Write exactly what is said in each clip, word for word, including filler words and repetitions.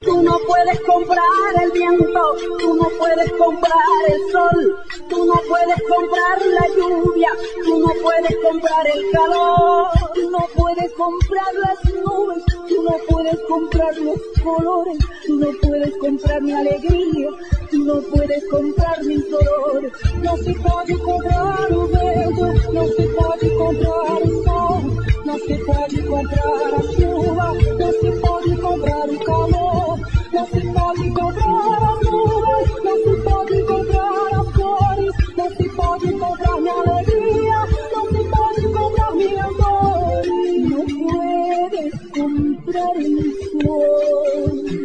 Tú no puedes comprar el viento, tú no puedes comprar el sol, tú no puedes comprar la lluvia, tú no puedes comprar el calor, tú no puedes comprar las nubes, tú no puedes comprar los colores, tú no puedes comprar mi alegría, tú no puedes comprar mi dolor. No se puede comprar el vento, no se puede comprar el sol, no se puede comprar la lluvia, no se puede comprar el calor. No se puede comprar las nubes, no se puede comprar las flores, no se puede comprar mi alegría, no se puede comprar mi amor, no puedes comprar el sol.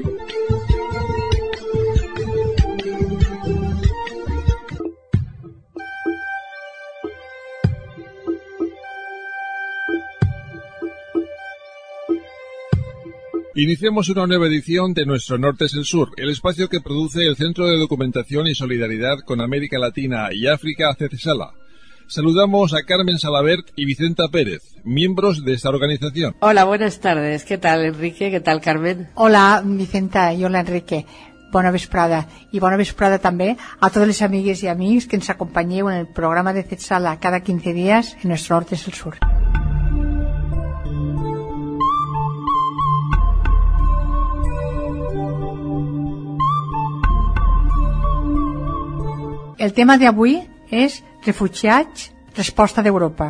Iniciamos una nueva edición de Nuestro Norte es el Sur, el espacio que produce el Centro de Documentación y Solidaridad con América Latina y África, CECESALA. Saludamos a Carmen Salabert y Vicenta Pérez, miembros de esta organización. Hola, buenas tardes. ¿Qué tal, Enrique? ¿Qué tal, Carmen? Hola, Vicenta, i hola, Enrique. Bona vesprada. I bona vesprada també a totes les amigues i amics que ens acompanyeu en el programa de CECESALA cada quinze dies en Nuestro Norte es el Sur. El tema d'avui és refugiats, resposta d'Europa.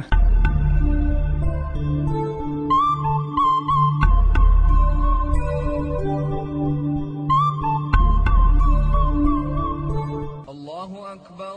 Allahu Akbar,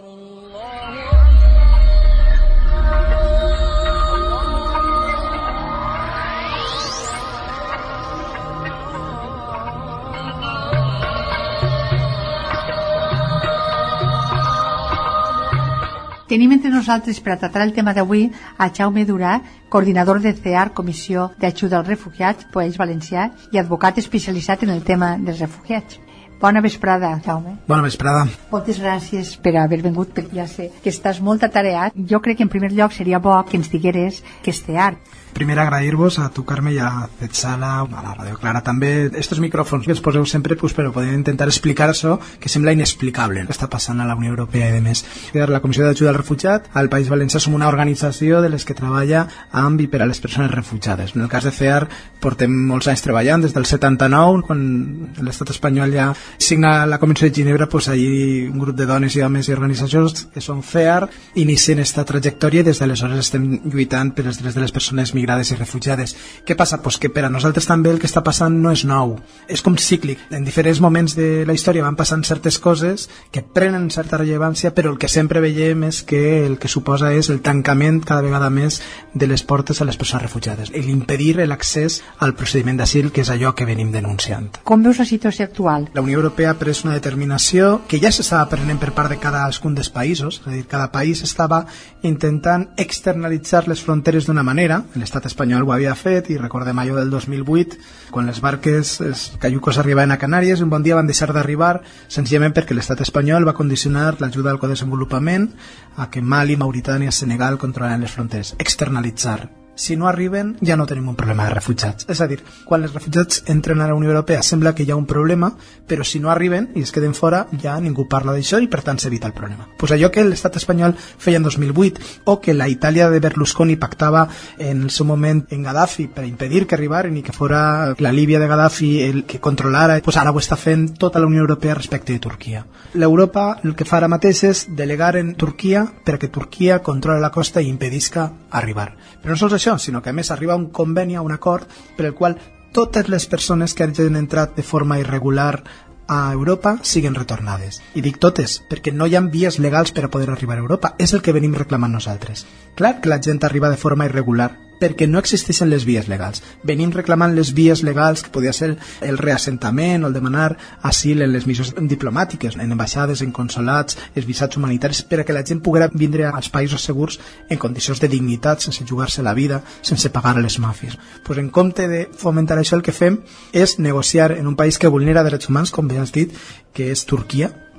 Tenim entre nosaltres per a tratar el tema d'avui a Jaume Durà, coordinador de C E A R, Comissió d'Ajuda als Refugiats, País Valencià, i advocat especialitzat en el tema dels refugiats. Bona vesprada, Jaume. Bona vesprada. Moltes gràcies per haver vingut, perquè ja sé que estàs molt atareat. Jo crec que en primer lloc seria bo que ens digueres què és C E A R. Primer agrair-vos a tu, Carme, i a CECESALA, a la Ràdio Clara també, estos micròfons que ens poseu sempre pues, per poder intentar explicar això que sembla inexplicable que està passant a la Unió Europea i de més. La Comissió d'Ajuda al Refugiat al País Valencià som una organització de les que treballa amb i per a les persones refugiades. En el cas de C E A R portem molts anys treballant, des del setanta-nou, quan l'estat espanyol ja signa la Convenció de Ginebra, pues allí un grup de dones i homes i organitzacions que són C E A R inicien esta trajectòria i des d'aleshores estem lluitant per els drets de les persones migrades i refugiades. Què passa? Pues que per a nosaltres també el que està passant no és nou, és com cíclic. En diferents moments de la història van passant certes coses que prenen certa rellevància, però el que sempre veiem és que el que suposa és el tancament cada vegada més de les portes a les persones refugiades, l'impedir l'accés al procediment d'asil, que és allò que venim denunciant. Com veus la situació actual? La Unió Europea ha pres una determinació que ja s'estava prenent per part de cadascun dels països, és a dir, cada país estava intentant externalitzar les fronteres d'una manera. L'estat espanyol ho havia fet i recordem allò del dos mil vuit, quan les barques, els caiucos arribaven a Canàries, un bon dia van deixar d'arribar senzillament perquè l'estat espanyol va condicionar l'ajuda al codesenvolupament a que Mali, Mauritània, Senegal controlaran les fronteres. Externalitzar. Si no arriben, ja no tenim un problema de refugiats. És a dir, quan els refugiats entren a la Unió Europea sembla que hi ha un problema, però si no arriben i es queden fora, ja ningú parla d'això i per tant s'evita el problema. Pues allò que l'estat espanyol feia en dos mil vuit o que la Itàlia de Berlusconi pactava en el seu moment en Gaddafi per impedir que arribaren i que fora la Líbia de Gaddafi el que controlara, pues ara ho està fent tota la Unió Europea respecte de Turquia. L'Europa el que fa ara mateix és delegar en Turquia perquè Turquia controla la costa i impedisca arribar. Però no sols això, sinó que a més arriba un conveni, un acord per el qual totes les persones que hagin entrat de forma irregular a Europa siguen retornades. I dic totes, perquè no hi ha vies legals per a poder arribar a Europa. És el que venim reclamant nosaltres. Clar que la gent arriba de forma irregular, perquè no existeixen les vies legals. Venim reclamant les vies legals, que podia ser el reassentament o el demanar asil en les missions diplomàtiques, en ambaixades, en consolats, els visats humanitaris, per a que la gent poguera vindre als països segurs en condicions de dignitat, sense jugar-se la vida, sense pagar a les màfies. Pues en compte de fomentar això, el que fem és negociar en un país que vulnera drets humans, com bé has dit, que és Turquia,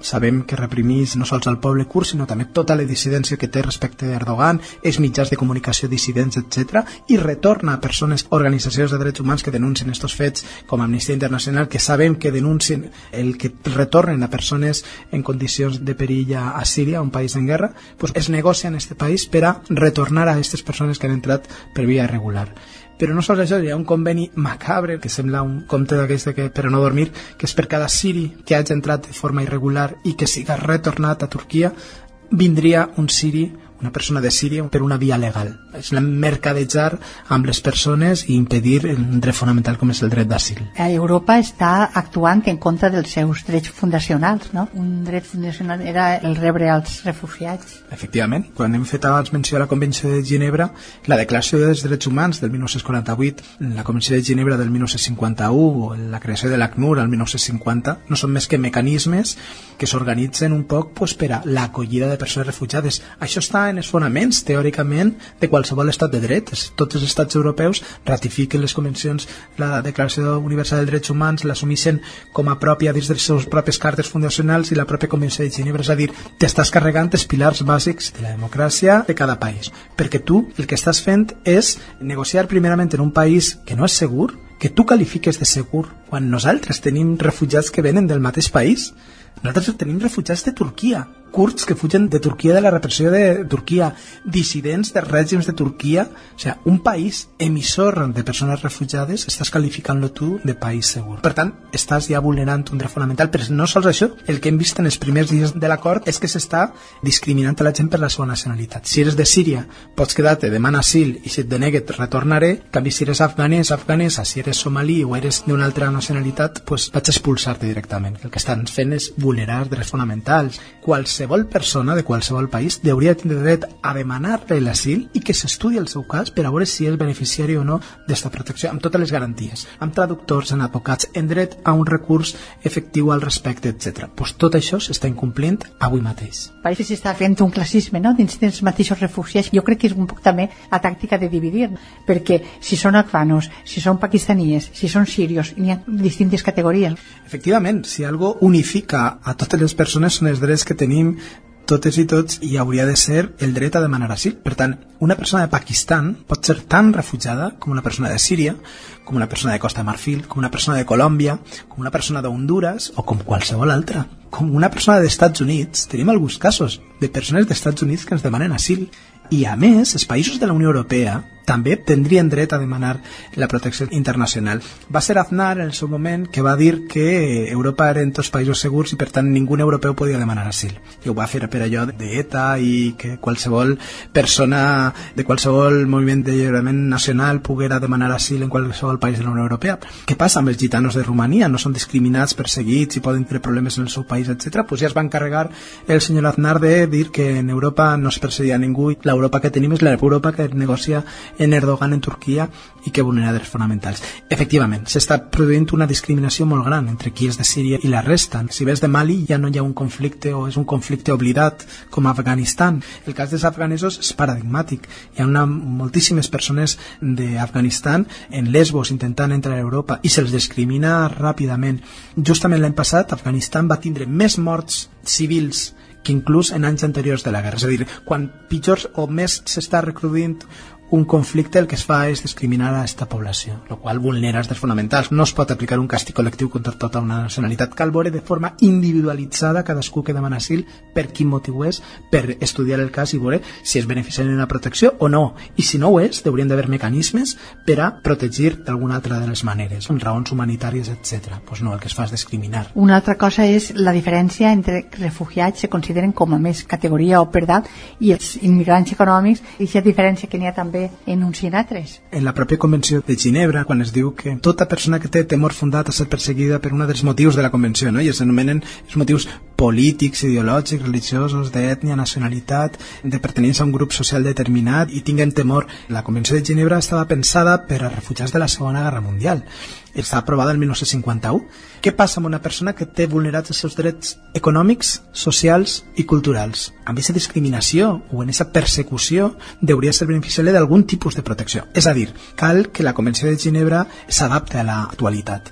sabem que reprimís no sols al poble kurd, sinó també tota la dissidència que té respecte d'Erdogan, els mitjans de comunicació dissidents, etcètera, i retorna a persones, organitzacions de drets humans que denuncien estos fets, com Amnistia Internacional, que sabem que denuncien el que retornen a persones en condicions de perill a Síria, un país en guerra, pues es negocia en este país per a retornar a aquestes persones que han entrat per via irregular. Però no sols això, hi ha un conveni macabre que sembla un compte d'aquest que per a no dormir, que és per cada siri que hagi entrat de forma irregular i que siga retornat a Turquia, vindria un siri, una persona de Síria, per una via legal. És la mercadejar amb les persones i impedir un dret fonamental com és el dret d'asil. Europa està actuant en contra dels seus drets fundacionals, no? Un dret fundacional era el rebre als refugiats. Efectivament, quan hem fet abans menció a la Convenció de Ginebra, la Declaració dels Drets Humans del dinou quaranta-vuit, la Convenció de Ginebra del dinou cinquanta-u o la creació de l'ACNUR al dinou cinquanta, no són més que mecanismes que s'organitzen un poc pues, per a l'acollida de persones refugiades. Això està en els fonaments, teòricament, de qualsevol estat de dret. Tots els estats europeus ratifiquen les convencions, la Declaració Universal dels Drets Humans, l'assumeixen com a pròpia dins de les seves pròpies cartes fundacionals i la pròpia Convenció de Ginebra, és a dir, t'estàs carregant els pilars bàsics de la democràcia de cada país, perquè tu el que estàs fent és negociar primerament en un país que no és segur, que tu qualifiques de segur, quan nosaltres tenim refugiats que venen del mateix país. Nosaltres tenim refugiats de Turquia, kurds que fugen de Turquia, de la repressió de Turquia, dissidents de règims de Turquia. O sigui, un país emissor de persones refugiades, estàs qualificant-lo tu de país segur. Per tant, estàs ja vulnerant un dret fonamental, però no sols això, el que hem vist en els primers dies de l'acord és que s'està discriminant a la gent per la seva nacionalitat. Si eres de Síria, pots quedar-te, demana asil, i si et denegue et retornaré. En canvi, si eres afganès, afganesa, si eres somalí o eres d'una altra nacionalitat, pues vaig a expulsar-te directament. El que estan fent és vulnerar drets fonamentals. Qualsevol persona de qualsevol país hauria de tindre dret a demanar-li l'asil i que s'estudi el seu cas per a veure si és beneficiari o no d'esta protecció, amb totes les garanties, amb traductors, amb advocats, en dret a un recurs efectiu al respecte, etcètera. Pues tot això s'està incomplint avui mateix. Pareix que s'està fent un classisme, no?, dins dels mateixos refugiats. Jo crec que és un poc també la tàctica de dividir, perquè si són afganos, si són pakistaníes, si són sírios, hi ha distintes categories. Efectivament, si algo unifica a totes les persones són els drets que tenim totes i tots, i hauria de ser el dret a demanar asil. Per tant, una persona de Pakistan pot ser tan refugiada com una persona de Síria, com una persona de Costa de Marfil, com una persona de Colòmbia, com una persona d'Honduras o com qualsevol altra. Com una persona dels Estats Units. Tenim alguns casos de persones dels Estats Units que ens demanen asil. I a més, els països de la Unió Europea també tindrien dret a demanar la protecció internacional. Va ser Aznar en el seu moment que va dir que Europa eren tots països segurs i per tant ningú europeu podia demanar asil. I ho va fer per allò d'ETA i que qualsevol persona de qualsevol moviment d'alliberament nacional poguera demanar asil en qualsevol país de la Unió Europea. Què passa amb els gitanos de Romania? No són discriminats, perseguits i poden tenir problemes en el seu país, etcètera. Pues ja es va encarregar el senyor Aznar de dir que en Europa no es perseguia ningú i l'Europa que tenim és l'Europa que negocia en Erdogan en Turquia i que vulnera drets fonamentals. Efectivament, s'està produint una discriminació molt gran entre qui és de Síria i la resta. Si ves de Mali ja no hi ha un conflicte o és un conflicte oblidat com a Afganistan. El cas dels afganesos és paradigmàtic. Hi ha una, moltíssimes persones d'Afganistan en Lesbos intentant entrar a Europa i se'ls discrimina ràpidament. Justament l'any passat Afganistan va tindre més morts civils que inclús en anys anteriors de la guerra. És a dir, quan pitjor o més s'està recrudint un conflicte, el que es fa és discriminar a aquesta població, el qual vulnera els drets fonamentals. No es pot aplicar un càstig col·lectiu contra tota una nacionalitat. Cal veure de forma individualitzada cadascú que demana asil, per quin motiu és, per estudiar el cas i veure si és beneficiari d'una protecció o no. I si no ho és, haurien d'haver mecanismes per a protegir d'alguna altra de les maneres, amb raons humanitàries, etcètera. Pues no, el que es fa és discriminar. Una altra cosa és la diferència entre refugiats se consideren com a més categoria o per edat i els immigrants econòmics, i aquesta diferència que n'hi ha també en uns i en altres. En la pròpia Convenció de Ginebra, quan es diu que tota persona que té temor fundat a ser perseguida per un dels motius de la Convenció, no? I es anomenen els motius polítics, ideològics, religiosos, d'ètnia, nacionalitat, de pertenença a un grup social determinat i tinguen temor. La Convenció de Ginebra estava pensada per a refugiats de la Segona Guerra Mundial. Està aprovada el dinou cinquanta-u. Què passa amb una persona que té vulnerats els seus drets econòmics, socials i culturals? Amb aquesta discriminació o en aquesta persecució hauria de ser beneficiari d'algun tipus de protecció. És a dir, cal que la Convenció de Ginebra s'adapte a l'actualitat.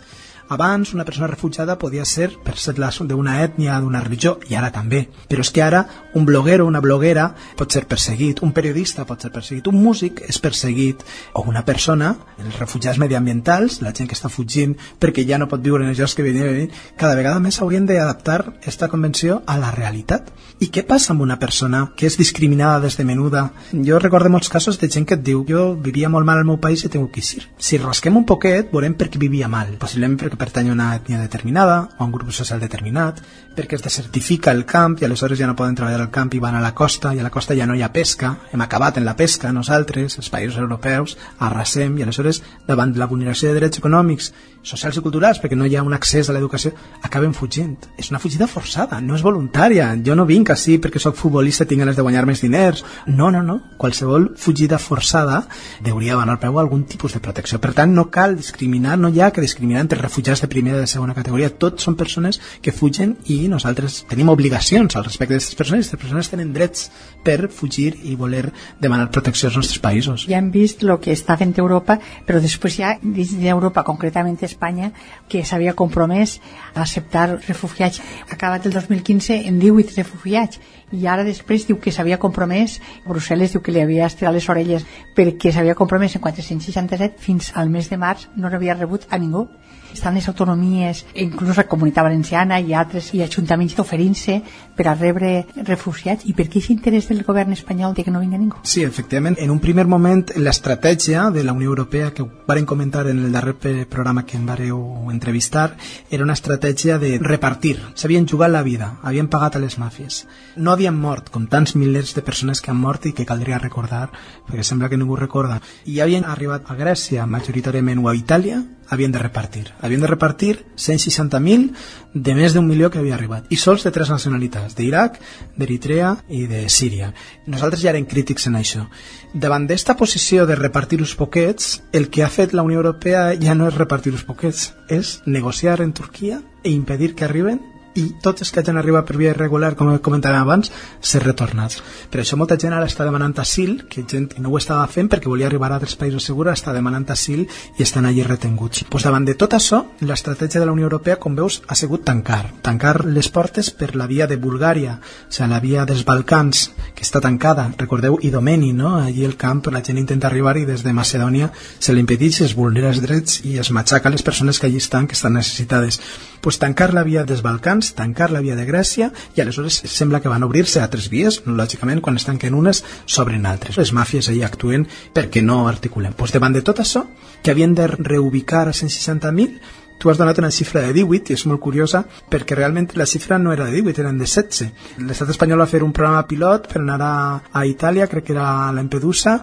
Abans una persona refugiada podia ser per ser d'una ètnia, d'una religió, i ara també. Però és que ara un bloguero o una bloguera pot ser perseguit, un periodista pot ser perseguit, un músic és perseguit, o una persona, els refugiats mediambientals, la gent que està fugint perquè ja no pot viure en els llocs que venien, cada vegada més haurien d'adaptar aquesta convenció a la realitat. I què passa amb una persona que és discriminada des de menuda? Jo recordo molts casos de gent que et diu jo vivia molt mal al meu país i tengo que ir. Si rasquem un poquet veurem per què vivia mal, possiblement perquè pertany a una ètnia determinada o a un grup social determinat, perquè es desertifica el camp i aleshores ja no poden treballar al camp i van a la costa, i a la costa ja no hi ha pesca, hem acabat en la pesca nosaltres, els països europeus, arrasem, i aleshores davant de la vulneració de drets econòmics, socials i culturals, perquè no hi ha un accés a l'educació, acaben fugint. És una fugida forçada, no és voluntària. Jo no vinc així perquè sóc futbolista i tinc ganes de guanyar més diners. No, no, no. Qualsevol fugida forçada hauria d'anar al peu a algun tipus de protecció. Per tant, no cal discriminar, no hi ha que discriminar entre refugiats de primera i de segona categoria. Tots són persones que fugen i nosaltres tenim obligacions al respecte d'aquestes persones. Aquestes persones tenen drets per fugir i voler demanar protecció als nostres països. Ja hem vist el que està fent Europa, però després ja dins d'Europa, concretament Espanya, que s'havia compromès a acceptar refugiats. Ha acabat el dos mil quinze en divuit refugiats i ara després diu que s'havia compromès, Brussel·les diu que li havia estirat les orelles perquè s'havia compromès en quatre-cents seixanta-set, fins al mes de març no n'havia rebut a ningú. Estan les autonomies, inclús la Comunitat Valenciana i altres i ajuntaments oferint-se per a rebre refugiats. I per què és interès del govern espanyol de que no vinga ningú? Sí, efectivament, en un primer moment l'estratègia de la Unió Europea, que ho varen comentar en el darrer programa que em vareu entrevistar, era una estratègia de repartir. S'havien jugat la vida, havien pagat a les màfies. No havien mort, com tants milers de persones que han mort i que caldria recordar, perquè sembla que ningú recorda. I havien arribat a Grècia, majoritàriament, o a Itàlia, havien de repartir. Havien de repartir cent seixanta mil de més d'un milió que havia arribat. I sols de tres nacionalitats, d'Iraq, d'Eritrea i de Síria. Nosaltres ja eren crítics en això. Davant d'esta posició de repartir uns poquets, el que ha fet la Unió Europea ja no és repartir uns poquets, és negociar en Turquia e impedir que arriben i tots els que hagin arribat per via irregular, com comentàvem abans, ser retornats. Per això molta gent ara està demanant asil, que gent que no ho estava fent perquè volia arribar a altres països segurs, està demanant asil i estan allí retenguts. Pues davant de tot això, l'estratègia de la Unió Europea, com veus, ha sigut tancar. Tancar les portes per la via de Bulgària, o sigui, la via dels Balcans, que està tancada. Recordeu Idomeni, no? Allí el camp, la gent intenta arribar i des de Macedònia se l'impedeix, es vulnera els drets i es matxaca les persones que allí estan, que estan necessitades. Pues tancar la via dels Balcans, tancar la via de Grècia, i aleshores sembla que van obrir-se altres vies, lògicament quan es tanquen unes s'obren altres. Les màfies allà actuen perquè no articulen. Pues davant de tot això, que havien de reubicar a cent seixanta mil, tu has donat una xifra de divuit i és molt curiosa perquè realment la xifra no era de divuit, eren de setze. L'estat espanyol va fer un programa pilot per anar a, a Itàlia, crec que era a Lampedusa,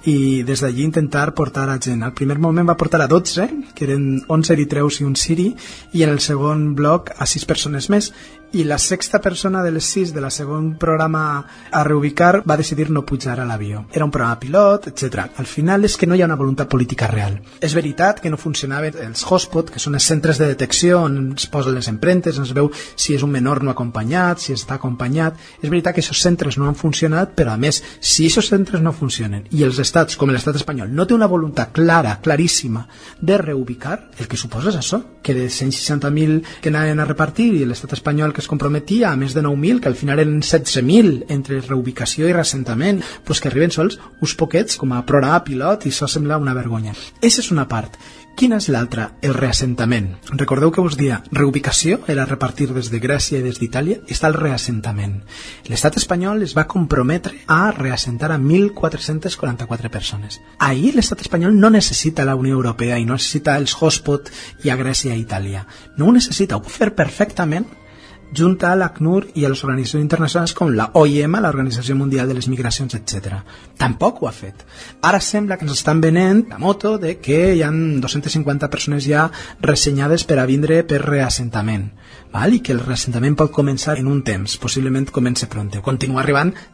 i des d'allí intentar portar a gent. Al primer moment va portar a dotze, que eren onze eritreus i un siri, i en el segon bloc a sis persones més. I la sexta persona de les sis de la segon programa a reubicar va decidir no pujar a l'avió. Era un programa pilot, etcètera. Al final és que no hi ha una voluntat política real. És veritat que no funcionaven els hotspot, que són els centres de detecció on es posen les empremtes, on es veu si és un menor no acompanyat, si està acompanyat. És veritat que aquests centres no han funcionat, però a més, si aquests centres no funcionen i els estats, com l'estat espanyol, no té una voluntat clara, claríssima, de reubicar, el que suposa és això, que de cent seixanta mil que anaven a repartir i l'estat espanyol que es comprometia a més de nou mil, que al final eren setze mil entre reubicació i reassentament, pues que arriben sols uns poquets com a programa pilot i això sembla una vergonya. Aquesta és una part. Quina és l'altra? El reassentament. Recordeu que us dia, reubicació era repartir des de Grècia i des d'Itàlia, està el reassentament. L'estat espanyol es va comprometre a reassentar a mil quatre-cents quaranta-quatre persones. Ahir l'estat espanyol no necessita la Unió Europea i no necessita els hotspot i a Grècia i a Itàlia. No ho necessita, ho pot fer perfectament junta a l'ACNUR i a les organitzacions internacionals com la O I M, l'Organització Mundial de les Migracions, etcètera. Tampoc ho ha fet. Ara sembla que ens estan venent la moto de que hi ha dos-centes cinquanta persones ja ressenyades per a vindre per reassentament, val? I que el reassentament pot començar en un temps, possiblement comença pront, o continua arribant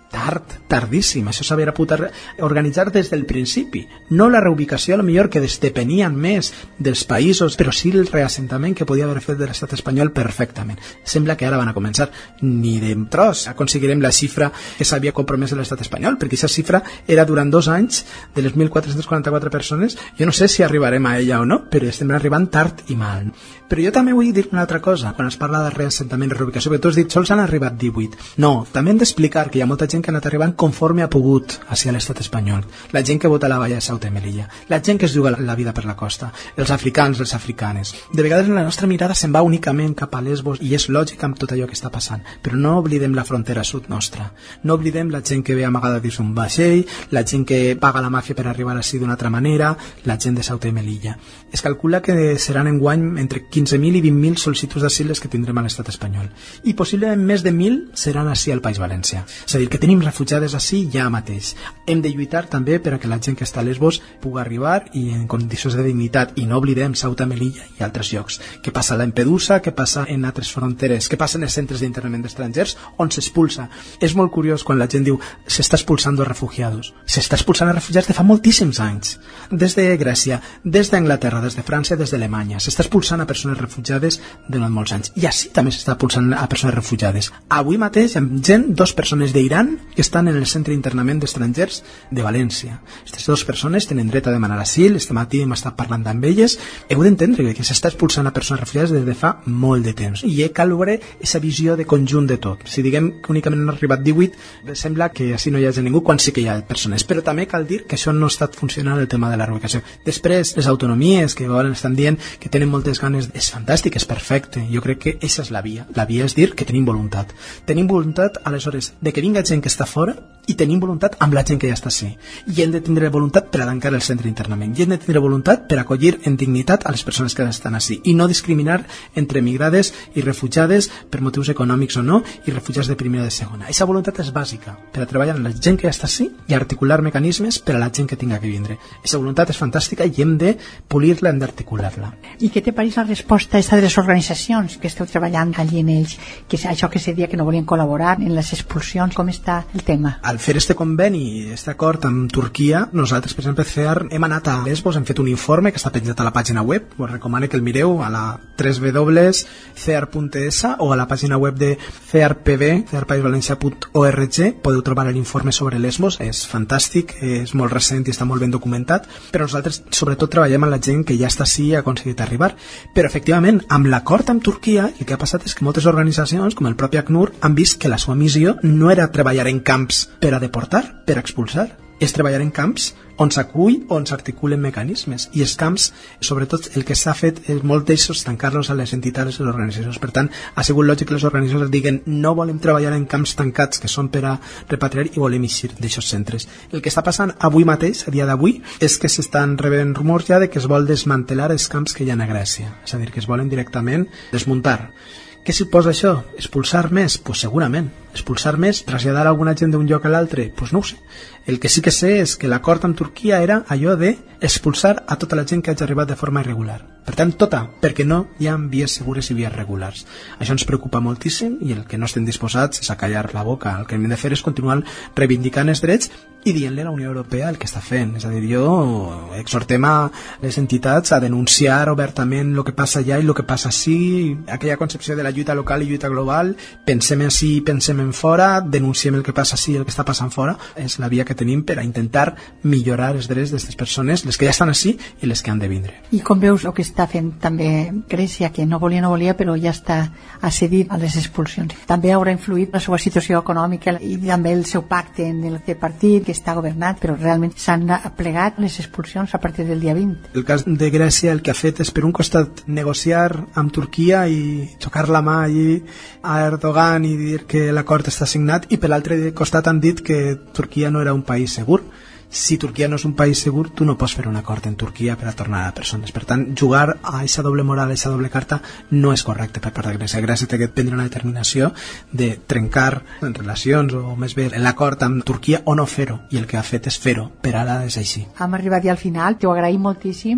Tard, tardíssim. Això s'havia pogut organitzar des del principi. No la reubicació, a lo millor, que depenien més dels països, però sí el reassentament que podia haver fet de l'estat espanyol perfectament. Sembla que ara van a començar. Ni de tros aconseguirem la xifra que s'havia compromès de l'estat espanyol, perquè aquesta xifra era durant dos anys de les mil quatre-cents quaranta-quatre persones. Jo no sé si arribarem a ella o no, però estem arribant tard i mal. Però jo també vull dir una altra cosa, quan es parla de reassentament i reubicació, perquè tu has dit, sols han arribat divuit. No, també hem d'explicar que hi ha molta gent que ha anat arribant conforme ha pogut hacia l'estat espanyol. La gent que vota a la Valla de Ceuta i Melilla, la gent que es juga la vida per la costa, els africans, les africanes. De vegades la nostra mirada se'n va únicament cap a Lesbos i és lògic amb tot allò que està passant, però no oblidem la frontera sud nostra, no oblidem la gent que ve amagada dins un vaixell, la gent que paga la màfia per arribar així d'una altra manera, la gent de Ceuta i Melilla. Es calcula que seran enguany entre quinze mil i vint mil sol·licituds d'asil que tindrem a l'estat espanyol i possiblement més de mil seran així al País Valencià. És a dir, que tenim refugiades així ja mateix. Hem de lluitar també per a que la gent que està a Lesbos pugui arribar i en condicions de dignitat, i no oblidem Ceuta, Melilla i altres llocs. Què passa a Lampedusa, què passa en altres fronteres, què passa en els centres d'internament d'estrangers on s'expulsa. És molt curiós quan la gent diu s'està expulsant refugiados. S'està expulsant a refugiats de fa moltíssims anys. Des de Grècia, des d'Anglaterra, des de França, des d'Alemanya. S'està expulsant a persones refugiades durant molts anys. I així també s'està expulsant a persones refugiades. Avui mateix hi ha gent, dos persones d'Iran que estan en el centre d'internament d'estrangers de València. Aquestes dues persones tenen dret a demanar asil. Este matí hem estat parlant amb elles. Heu d'entendre que s'està expulsant a persones refugiades des de fa molt de temps. I he cal veure aquesta visió de conjunt de tot. Si diguem que únicament han arribat divuit, sembla que així no hi hagi ningú, quan sí que hi ha persones. Però també cal dir que això no ha estat funcionant el tema de la reubicació. Després, les autonomies que volen estan dient que tenen moltes ganes, és fantàstic, és perfecte. Jo crec que aquesta és la via. La via és dir que tenim voluntat. Tenim voluntat, aleshores, de que vinga gent que està fora i tenim voluntat amb la gent que ja està així. I hem de tindre voluntat per a tancar el centre d'internament. I hem de tindre voluntat per a acollir en dignitat a les persones que estan així. I no discriminar entre migrades i refugiades per motius econòmics o no, i refugiats de primera o de segona. Aquesta voluntat és bàsica per a treballar amb la gent que ja està així i articular mecanismes per a la gent que tinga que vindre. Aquesta voluntat és fantàstica i hem de polir-la, hem d'articular-la. I què te pareix la resposta esta de les organitzacions que esteu treballant allí en ells, que és això que se dia que no volien col·laborar en les expulsions? Com està el tema? Al fer este conveni, este acord amb Turquia, nosaltres, per exemple, C E A R, hem anat a Lesbos, hem fet un informe que està penjat a la pàgina web, us recomano que el mireu a la w w w punt c e a r punt e s o a la pàgina web de C E A R P B, c e a r país valencià punt org, podeu trobar l'informe sobre Lesbos, és fantàstic, és molt recent i està molt ben documentat, però nosaltres sobretot treballem amb la gent que ja està així i ha aconseguit arribar. Però efectivament, amb l'acord amb Turquia, el que ha passat és que moltes organitzacions, com el propi ACNUR, han vist que la seva missió no era treballar en camps per a deportar, per a expulsar, és treballar en camps on s'acull, on s'articulen mecanismes. I els camps, sobretot, el que s'ha fet és molt d'eixos tancar-los a les entitats i les organitzacions. Per tant, ha sigut lògic que les organitzacions diguen no volem treballar en camps tancats que són per a repatriar i volem eixir d'aixòs centres. El que està passant avui mateix, a dia d'avui, és que s'estan rebent rumors ja de que es vol desmantelar els camps que hi ha a Grècia. És a dir, que es volen directament desmuntar. Què suposa això? Expulsar més? Pues segurament. Expulsar més? Traslladar alguna gent d'un lloc a l'altre? Pues no ho sé. El que sí que sé és que l'acord amb Turquia era allò de expulsar a tota la gent que hagi arribat de forma irregular. Per tant, tota, perquè no hi ha vies segures i vies regulars. Això ens preocupa moltíssim i el que no estem disposats és a callar la boca. El que hem de fer és continuar reivindicant els drets i dient-li a la Unió Europea el que està fent. És a dir, jo exhortem a les entitats a denunciar obertament el que passa allà i el que passa així, aquella concepció de la lluita local i lluita global, pensem així, pensem en fora, denunciem el que passa així i el que està passant fora, és la via que tenim per a intentar millorar els drets d'aquestes persones, les que ja estan així i les que han de vindre. I com veus el que està fent també Grècia, que no volia, no volia, però ja està accedit a les expulsions? També haurà influït la seva situació econòmica i també el seu pacte en el partit que està governat, però realment s'han plegat les expulsions a partir del dia vint. El cas de Grècia el que ha fet és, per un costat, negociar amb Turquia i xocar la mà allí a Erdogan i dir que l'acord està signat, i per l'altre costat han dit que Turquia no era un país segur. Si Turquia no és un país segur, tu no pots fer un acord en Turquia per a tornar a persones. Per tant, jugar a aquesta doble moral, a aquesta doble carta, no és correcte per part de Grècia. Grècia té que prendre una determinació de trencar en relacions, o més bé l'acord amb Turquia, o no fer-ho, i el que ha fet és fer-ho. Per ara és així. Hem arribat ja al final, t'ho agraïm moltíssim.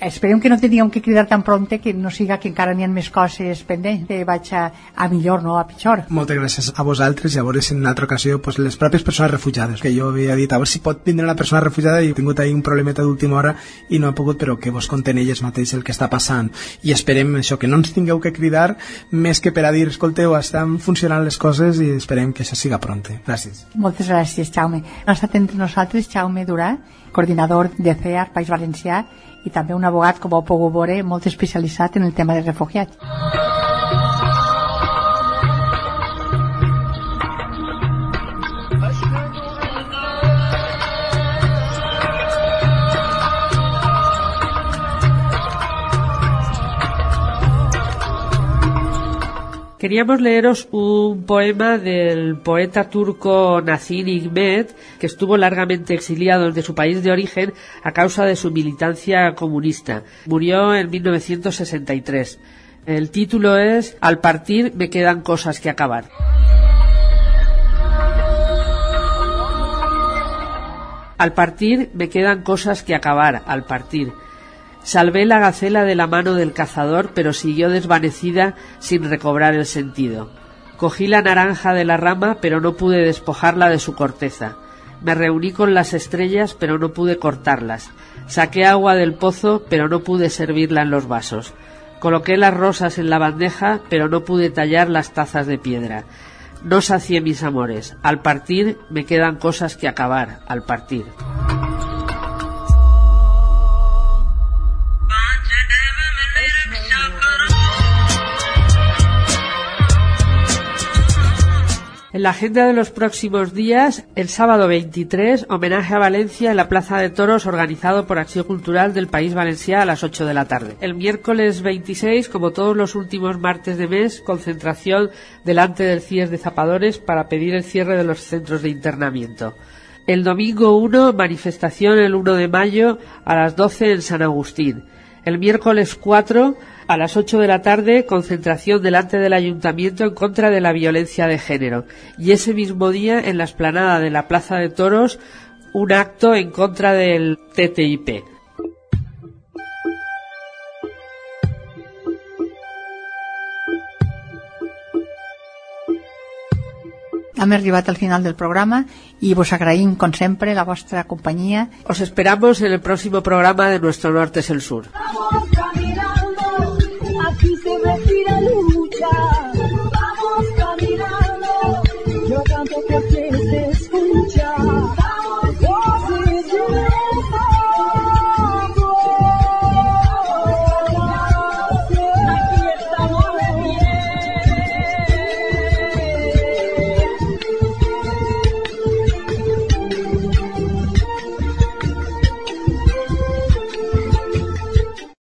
Esperem que no tinguem que cridar tan prompte, que no siga que encara n'hi ha més coses pendents, que vaig a, a millor, no a pitjor. Moltes gràcies a vosaltres, i a veure si en una altra ocasió pues, les pròpies persones refugiades, que jo havia dit a veure si pot vindre una persona refugiada i he tingut ahí un problemeta d'última hora i no he pogut, però que vos conten elles mateix el que està passant, i esperem això, que no ens tingueu que cridar més que per a dir, escolteu, estan funcionant les coses, i esperem que això siga pronte. Gràcies. Moltes gràcies, Jaume. Ha estat entre nosaltres Jaume Durà, coordinador de C E A R País Valencià, i també un abogat, com heu pogut veure, molt especialitzat en el tema de refugiats. Queríamos leeros un poema del poeta turco Nazım Hikmet, que estuvo largamente exiliado de su país de origen a causa de su militancia comunista. Murió en mil novecientos sesenta y tres. El título es Al partir me quedan cosas que acabar. Al partir me quedan cosas que acabar, al partir. Salvé la gacela de la mano del cazador, pero siguió desvanecida sin recobrar el sentido. Cogí la naranja de la rama, pero no pude despojarla de su corteza. Me reuní con las estrellas, pero no pude cortarlas. Saqué agua del pozo, pero no pude servirla en los vasos. Coloqué las rosas en la bandeja, pero no pude tallar las tazas de piedra. No sacié mis amores. Al partir me quedan cosas que acabar, al partir. En la agenda de los próximos días, el sábado veintitrés, homenaje a Valencia en la Plaza de Toros organizado por Acción Cultural del País Valencià a las ocho de la tarde. El miércoles veintiséis, como todos los últimos martes de mes, concentración delante del C I E S de Zapadores para pedir el cierre de los centros de internamiento. El domingo uno, manifestación el uno de mayo a las doce en San Agustín. El miércoles cuatro, a las ocho de la tarde, concentración delante del Ayuntamiento en contra de la violencia de género. Y ese mismo día, en la explanada de la Plaza de Toros, un acto en contra del T T I P. Hem arribat al final del programa y vos agraïm, com sempre, la vostra companyia. Os esperamos en el próximo programa de Nuestro Norte es el Sur.